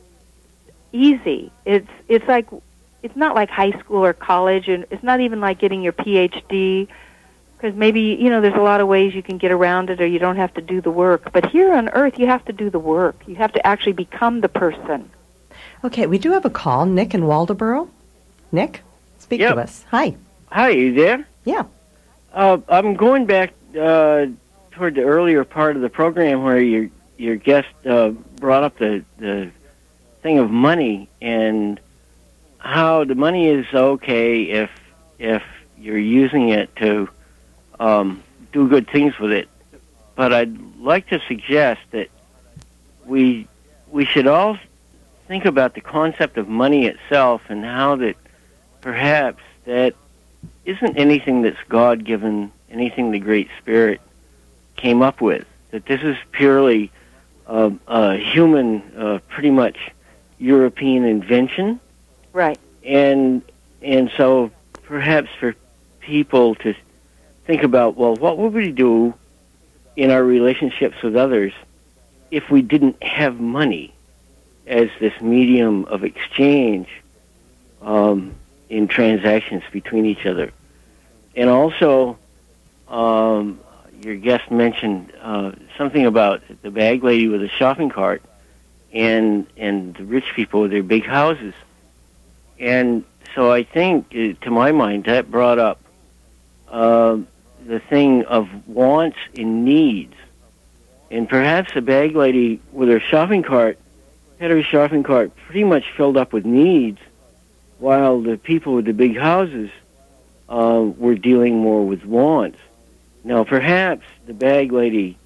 easy. It's it's like it's not like high school or college, and it's not even like getting your P H D, because maybe, you know, there's a lot of ways you can get around it, or you don't have to do the work. But here on Earth, you have to do the work. You have to actually become the person. Okay, we do have a call. Nick in Waldoboro. Nick, speak Yep. to us. Hi. Hi, you there? Yeah. Uh, I'm going back uh, toward the earlier part of the program where your your guest uh, brought up the the thing of money and how the money is okay if if you're using it to um, do good things with it. But I'd like to suggest that we we should all think about the concept of money itself and how that perhaps that isn't anything that's God-given, anything the Great Spirit came up with. That this is purely uh, a human, uh, pretty much European invention. Right. And and so perhaps for people to think about, well, what would we do in our relationships with others if we didn't have money as this medium of exchange um, in transactions between each other? And also, um, your guest mentioned uh, something about the bag lady with a shopping cart and and the rich people with their big houses. And so I think, uh, to my mind, that brought up uh, the thing of wants and needs. And perhaps the bag lady with her shopping cart had her shopping cart pretty much filled up with needs, while the people with the big houses uh, were dealing more with wants. Now, perhaps the bag lady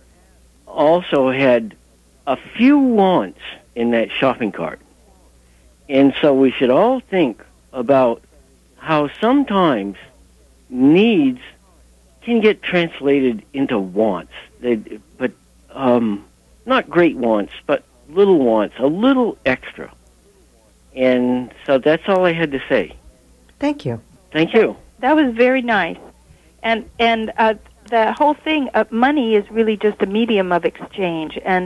also had a few wants in that shopping cart. And so we should all think about how sometimes needs can get translated into wants. They, but um, not great wants, but little wants, a little extra. And so that's all I had to say. Thank you. Thank you. That was very nice. And and uh, the whole thing of money is really just a medium of exchange. And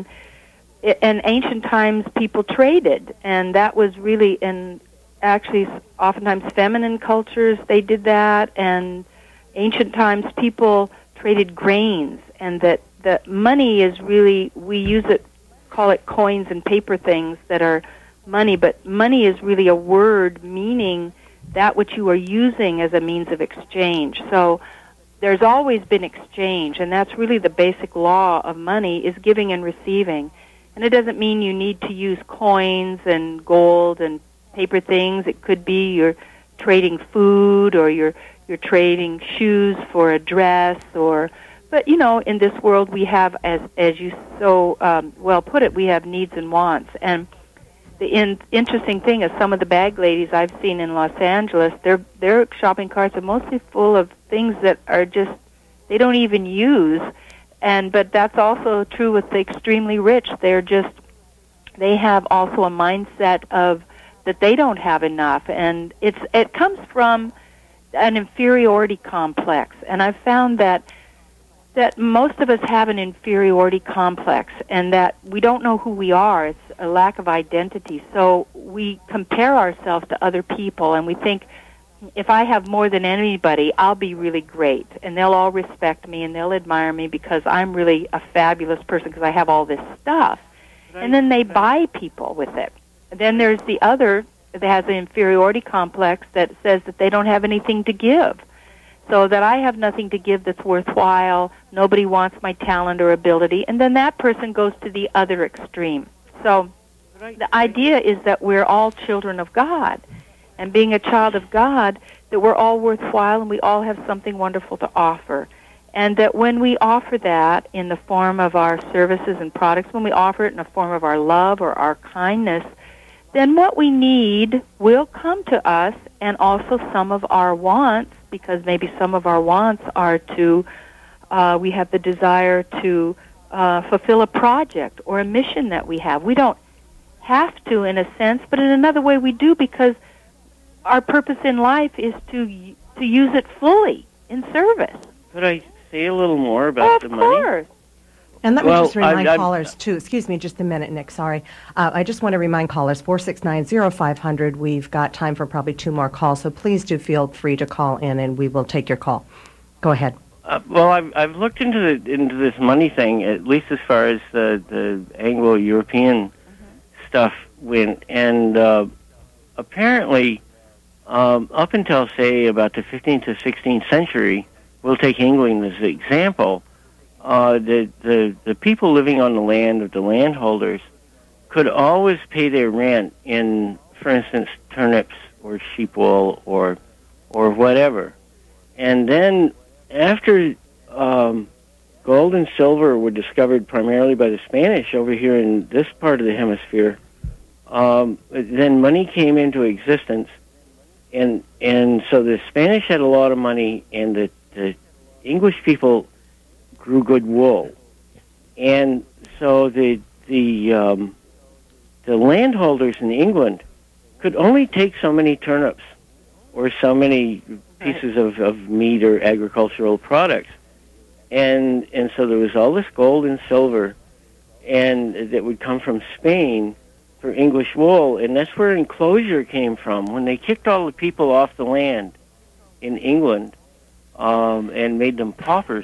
in ancient times, people traded, and that was really in actually oftentimes feminine cultures. They did that, and ancient times people traded grains, and that the money is really, we use it, call it coins and paper things that are money, but money is really a word meaning that which you are using as a means of exchange. So there's always been exchange, and that's really the basic law of money, is giving and receiving. And it doesn't mean you need to use coins and gold and paper things. It could be you're trading food, or you're you're trading shoes for a dress, or but you know, in this world we have, as as you so um, well put it, we have needs and wants. And the in, interesting thing is, some of the bag ladies I've seen in Los Angeles, their their shopping carts are mostly full of things that are just, they don't even use. And but that's also true with the extremely rich. They're just, they have also a mindset of that they don't have enough, and it's it comes from an inferiority complex. And I've found that that most of us have an inferiority complex, and that we don't know who we are. It's a lack of identity. So we compare ourselves to other people, and we think, if I have more than anybody, I'll be really great, and they'll all respect me, and they'll admire me because I'm really a fabulous person because I have all this stuff. And then they buy people with it. Then there's the other that has an inferiority complex that says that they don't have anything to give, so that I have nothing to give that's worthwhile, nobody wants my talent or ability, and then that person goes to the other extreme. So the idea is that we're all children of God. And being a child of God, that we're all worthwhile and we all have something wonderful to offer. And that when we offer that in the form of our services and products, when we offer it in the form of our love or our kindness, then what we need will come to us, and also some of our wants, because maybe some of our wants are to, uh, we have the desire to uh, fulfill a project or a mission that we have. We don't have to, in a sense, but in another way we do, because our purpose in life is to to use it fully in service. Could I say a little more about oh, the of money? course. And let me Well, just remind I- I- callers, too. Excuse me just a minute, Nick. Sorry. Uh, I just want to remind callers, four six nine, zero five zero zero. We've got time for probably two more calls, so please do feel free to call in, and we will take your call. Go ahead. Uh, well, I've, I've looked into the, into this money thing, at least as far as the, the Anglo-European mm-hmm. stuff went, and uh, apparently, um, up until, say, about the fifteenth to sixteenth century, we'll take England as an example, uh, the, the, the people living on the land of the landholders could always pay their rent in, for instance, turnips or sheep wool or or whatever. And then after um, gold and silver were discovered primarily by the Spanish over here in this part of the hemisphere, um, then money came into existence, and and so the Spanish had a lot of money, and the, the English people grew good wool, and so the the um, the landholders in England could only take so many turnips or so many pieces of, of meat or agricultural products. And and so there was all this gold and silver and that would come from Spain for English wool, and that's where enclosure came from. When they kicked all the people off the land in England um, and made them paupers,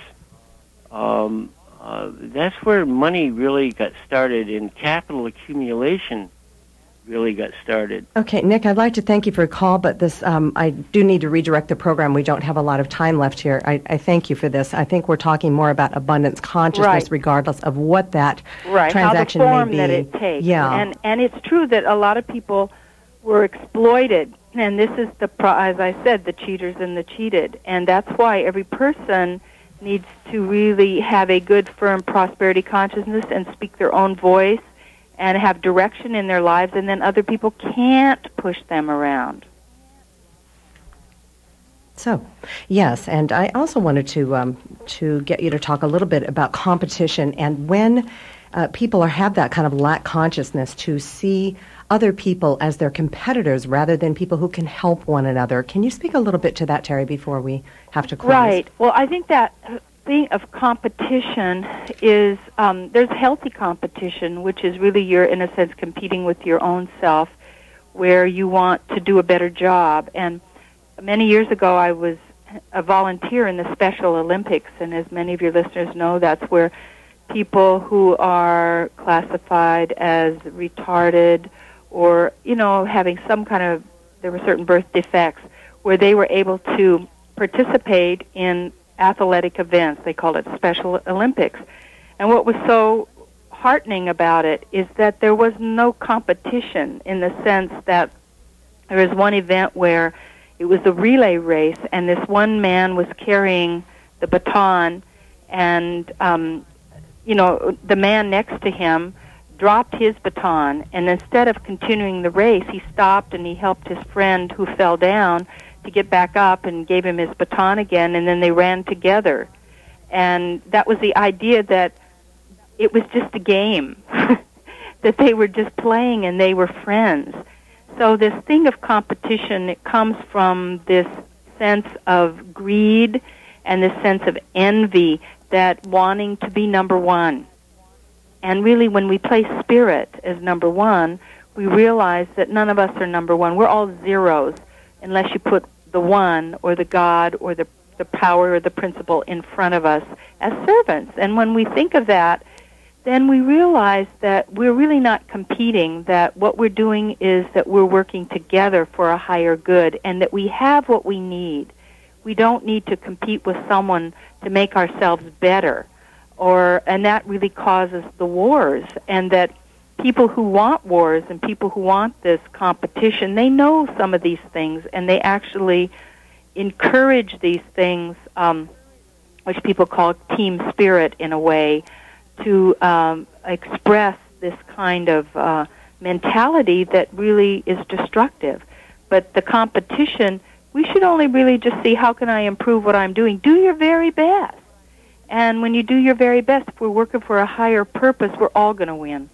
um, uh, that's where money really got started, and capital accumulation really got started. Okay, Nick, I'd like to thank you for your call, but this um, I do need to redirect the program. We don't have a lot of time left here. I, I thank you for this. I think we're talking more about abundance consciousness, right. regardless of what that right. transaction How the form may be. that it takes. Yeah. And, and it's true that a lot of people were exploited, and this is, the pro- as I said, the cheaters and the cheated. And that's why every person needs to really have a good, firm prosperity consciousness and speak their own voice and have direction in their lives, and then other people can't push them around. So, yes, and I also wanted to um, to get you to talk a little bit about competition and when uh, people are have that kind of lack consciousness to see other people as their competitors rather than people who can help one another. Can you speak a little bit to that, Terry, before we have to close? Right. Well, I think that thing of competition is, um, there's healthy competition, which is really you're, in a sense, competing with your own self, where you want to do a better job. And many years ago, I was a volunteer in the Special Olympics, and as many of your listeners know, that's where people who are classified as retarded or, you know, having some kind of, there were certain birth defects, where they were able to participate in athletic events. They called it Special Olympics. And what was so heartening about it is that there was no competition, in the sense that there was one event where it was a relay race, and this one man was carrying the baton, and, um, you know, the man next to him dropped his baton, and instead of continuing the race, he stopped and he helped his friend who fell down to get back up and gave him his baton again, and then they ran together. And that was the idea, that it was just a game, that they were just playing and they were friends. So this thing of competition, it comes from this sense of greed and this sense of envy, that wanting to be number one. And really, when we place spirit as number one, we realize that none of us are number one. We're all zeros, unless you put the one or the God or the, the power or the principle in front of us as servants. And when we think of that, then we realize that we're really not competing, that what we're doing is that we're working together for a higher good, and that we have what we need. We don't need to compete with someone to make ourselves better, or and that really causes the wars, and that people who want wars and people who want this competition, they know some of these things, and they actually encourage these things, um, which people call team spirit in a way, to um, express this kind of uh, mentality that really is destructive. But the competition, we should only really just see, how can I improve what I'm doing? Do your very best. And when you do your very best, if we're working for a higher purpose, we're all going to win.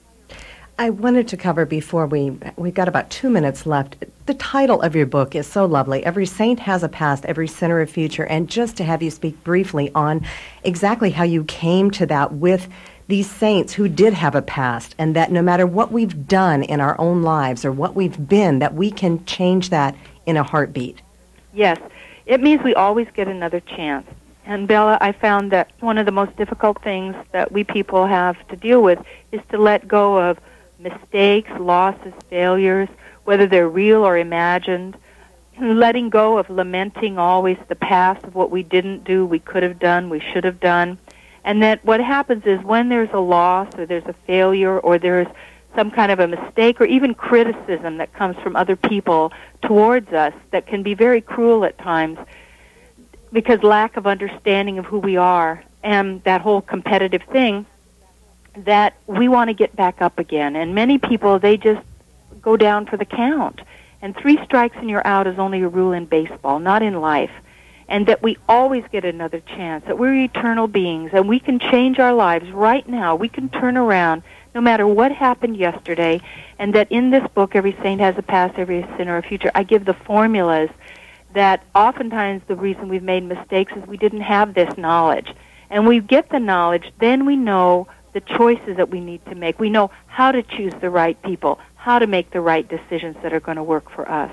I wanted to cover, before we, we've got about two minutes left, the title of your book is so lovely. Every saint has a past, every sinner a future, and just to have you speak briefly on exactly how you came to that with these saints who did have a past, and that no matter what we've done in our own lives or what we've been, that we can change that in a heartbeat. Yes. It means we always get another chance. And Bella, I found that one of the most difficult things that we people have to deal with is to let go of mistakes, losses, failures, whether they're real or imagined, letting go of lamenting always the past of what we didn't do, we could have done, we should have done. And that what happens is when there's a loss or there's a failure or there's some kind of a mistake or even criticism that comes from other people towards us that can be very cruel at times because lack of understanding of who we are and that whole competitive thing, that we want to get back up again. And many people, they just go down for the count. And three strikes and you're out is only a rule in baseball, not in life. And that we always get another chance, that we're eternal beings, and we can change our lives right now. We can turn around no matter what happened yesterday, and that in this book, Every Saint Has a Past, Every Sinner a Future, I give the formulas that oftentimes the reason we've made mistakes is we didn't have this knowledge. And we get the knowledge, then we know the choices that we need to make. We know how to choose the right people, how to make the right decisions that are going to work for us.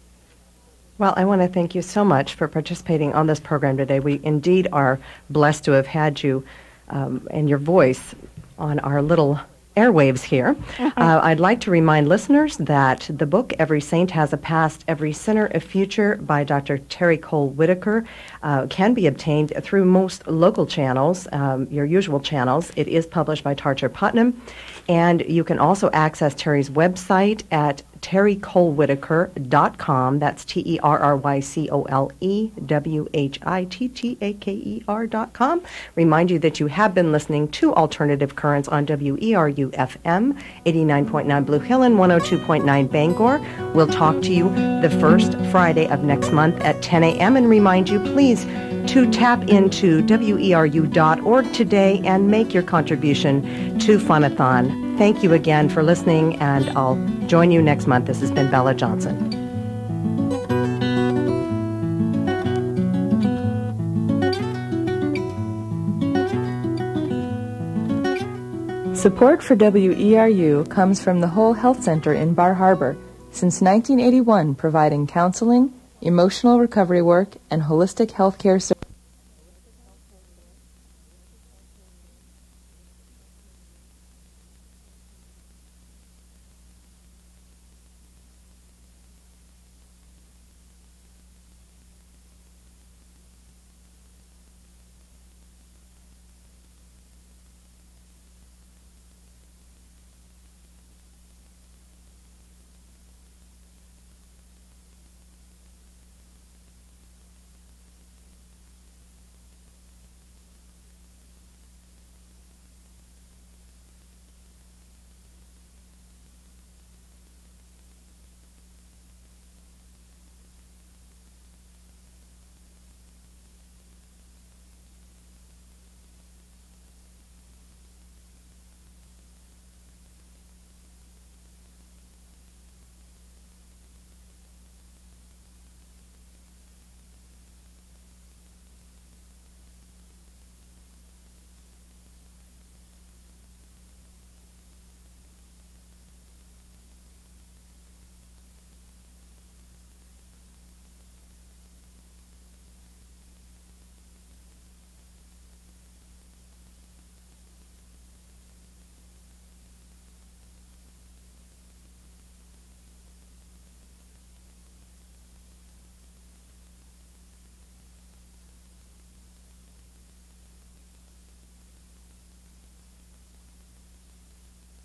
Well, I want to thank you so much for participating on this program today. We indeed are blessed to have had you um, and your voice on our little airwaves here. uh, I'd like to remind listeners that the book, Every Saint Has a Past, Every Sinner a Future by Doctor Terry Cole Whitaker uh, can be obtained through most local channels, um, your usual channels. It is published by Tarcher Putnam, and you can also access Terry's website at terry cole whitaker dot com. That's T E R R Y C O L E W H I T T A K E R dot com. Remind you that you have been listening to Alternative Currents on W E R U F M, eighty-nine point nine Blue Hill and one oh two point nine Bangor. We'll talk to you the first Friday of next month at ten a.m. and remind you, please, to tap into W E R U dot org today and make your contribution to Funathon. Thank you again for listening, and I'll join you next month. This has been Bella Johnson. Support for W E R U comes from the Whole Health Center in Bar Harbor, since nineteen eighty-one providing counseling, emotional recovery work, and holistic health care services.